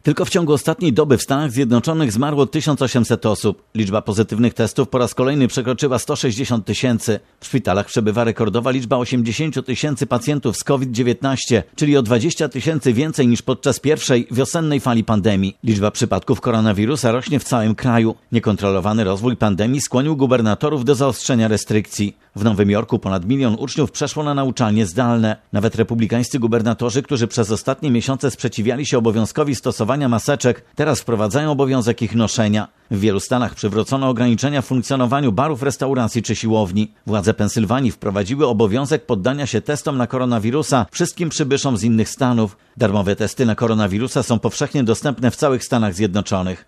Tylko w ciągu ostatniej doby w Stanach Zjednoczonych zmarło 1800 osób. Liczba pozytywnych testów po raz kolejny przekroczyła 160 000. W szpitalach przebywa rekordowa liczba 80 000 pacjentów z COVID-19, czyli o 20 000 więcej niż podczas pierwszej wiosennej fali pandemii. Liczba przypadków koronawirusa rośnie w całym kraju. Niekontrolowany rozwój pandemii skłonił gubernatorów do zaostrzenia restrykcji. W Nowym Jorku ponad 1 milion uczniów przeszło na nauczanie zdalne. Nawet republikańscy gubernatorzy, którzy przez ostatnie miesiące sprzeciwiali się obowiązkowi stosowania maseczek, teraz wprowadzają obowiązek ich noszenia. W wielu stanach przywrócono ograniczenia w funkcjonowaniu barów, restauracji czy siłowni. Władze Pensylwanii wprowadziły obowiązek poddania się testom na koronawirusa wszystkim przybyszom z innych stanów. Darmowe testy na koronawirusa są powszechnie dostępne w całych Stanach Zjednoczonych.